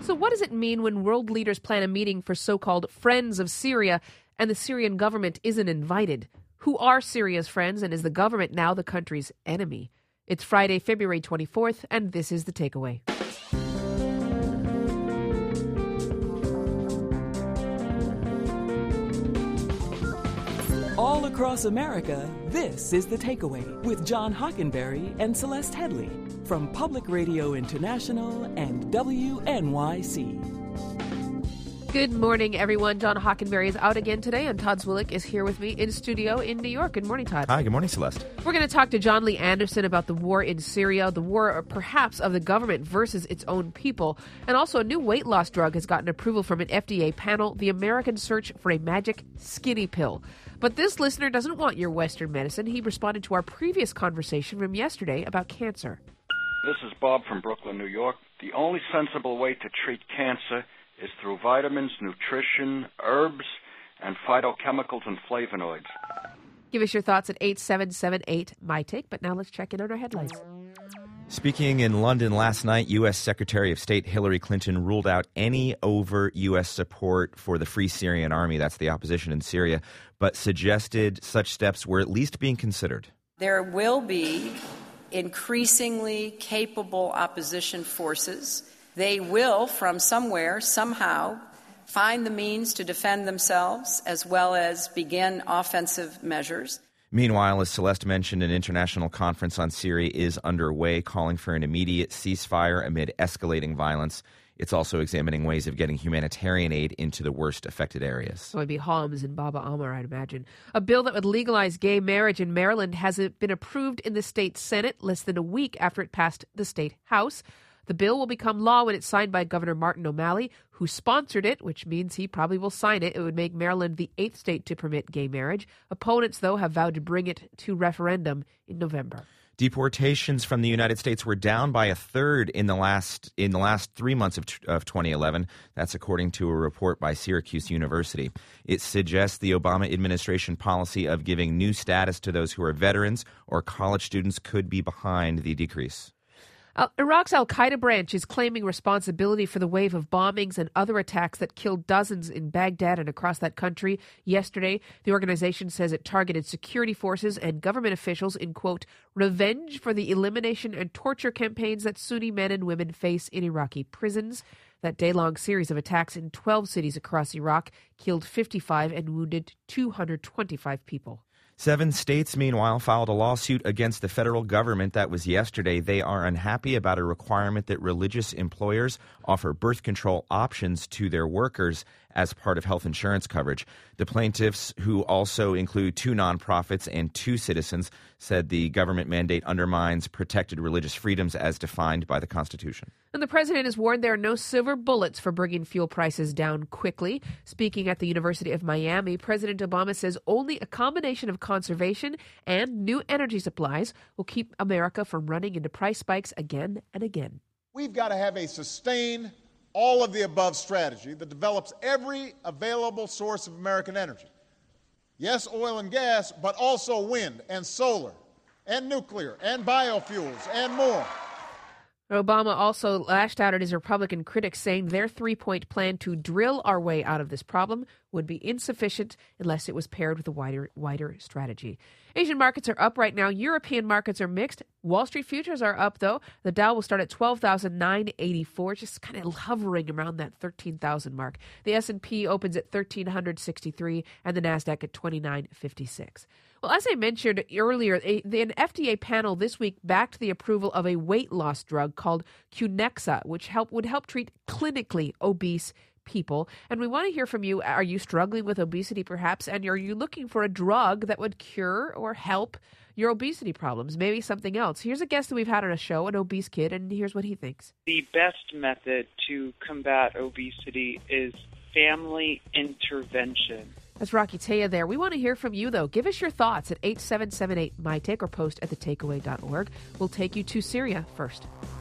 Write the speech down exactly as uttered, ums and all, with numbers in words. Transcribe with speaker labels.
Speaker 1: So what does it mean when world leaders plan a meeting for so-called friends of Syria and the Syrian government isn't invited? Who are Syria's friends, and is the government now the country's enemy? It's Friday, February twenty-fourth, and this is The Takeaway.
Speaker 2: All across America, this is The Takeaway with John Hockenberry and Celeste Headley from Public Radio International and W N Y C.
Speaker 1: Good morning, everyone. John Hockenberry is out again today, and Todd Zwillich is here with me in studio in New York. Good morning, Todd.
Speaker 3: Hi, good morning, Celeste.
Speaker 1: We're going to talk to John Lee Anderson about the war in Syria, the war perhaps of the government versus its own people. And also, a new weight loss drug has gotten approval from an F D A panel, the American Search for a Magic Skinny Pill. But this listener doesn't want your Western medicine. He responded to our previous conversation from yesterday about cancer.
Speaker 4: This is Bob from Brooklyn, New York. The only sensible way to treat cancer is through vitamins, nutrition, herbs, and phytochemicals and flavonoids.
Speaker 1: Give us your thoughts at eight seven seven eight, M Y Take. But now let's check in on our headlines.
Speaker 3: Speaking in London last night, U S Secretary of State Hillary Clinton ruled out any overt U S support for the Free Syrian Army, that's the opposition in Syria, but suggested such steps were at least being considered.
Speaker 5: There will be increasingly capable opposition forces. They will, from somewhere, somehow, find the means to defend themselves as well as begin offensive measures.
Speaker 3: Meanwhile, as Celeste mentioned, an international conference on Syria is underway, calling for an immediate ceasefire amid escalating violence. It's also examining ways of getting humanitarian aid into the worst affected areas.
Speaker 1: So it'd be Homs and Baba Ammar, I'd imagine. A bill that would legalize gay marriage in Maryland has been approved in the state Senate less than a week after it passed the state House. The bill will become law when it's signed by Governor Martin O'Malley, who sponsored it, which means he probably will sign it. It would make Maryland the eighth state to permit gay marriage. Opponents, though, have vowed to bring it to referendum in November.
Speaker 3: Deportations from the United States were down by a third in the last in the last three months of, of twenty eleven. That's according to a report by Syracuse University. It suggests the Obama administration policy of giving new status to those who are veterans or college students could be behind the decrease.
Speaker 1: Al- Iraq's al-Qaeda branch is claiming responsibility for the wave of bombings and other attacks that killed dozens in Baghdad and across that country yesterday. The organization says it targeted security forces and government officials in, quote, revenge for the elimination and torture campaigns that Sunni men and women face in Iraqi prisons. That day-long series of attacks in twelve cities across Iraq killed fifty-five and wounded two hundred twenty-five people.
Speaker 3: Seven states, meanwhile, filed a lawsuit against the federal government. That was yesterday. They are unhappy about a requirement that religious employers offer birth control options to their workers as part of health insurance coverage. The plaintiffs, who also include two nonprofits and two citizens, said the government mandate undermines protected religious freedoms as defined by the Constitution.
Speaker 1: And the president has warned there are no silver bullets for bringing fuel prices down quickly. Speaking at the University of Miami, President Obama says only a combination of conservation and new energy supplies will keep America from running into price spikes again and again.
Speaker 6: We've got to have a sustained, all-of-the-above strategy that develops every available source of American energy. Yes, oil and gas, but also wind and solar and nuclear and biofuels and more.
Speaker 1: Obama also lashed out at his Republican critics, saying their three-point plan to drill our way out of this problem would be insufficient unless it was paired with a wider, wider strategy. Asian markets are up right now. European markets are mixed. Wall Street futures are up, though. The Dow will start at twelve thousand nine hundred eighty-four, just kind of hovering around that thirteen thousand mark. The S and P opens at one thousand three hundred sixty-three and the NASDAQ at twenty-nine fifty-six. Well, as I mentioned earlier, a, the, an F D A panel this week backed the approval of a weight loss drug called Qnexa, which help, would help treat clinically obese people. And we want to hear from you. Are you struggling with obesity, perhaps? And are you looking for a drug that would cure or help your obesity problems? Maybe something else. Here's a guest that we've had on a show, an obese kid, and here's what he thinks.
Speaker 7: The best method to combat obesity is family intervention.
Speaker 1: That's Rocky Taya there. We want to hear from you, though. Give us your thoughts at eight seven seven eight, M Y Take or post at the takeaway dot org. We'll take you to Syria first.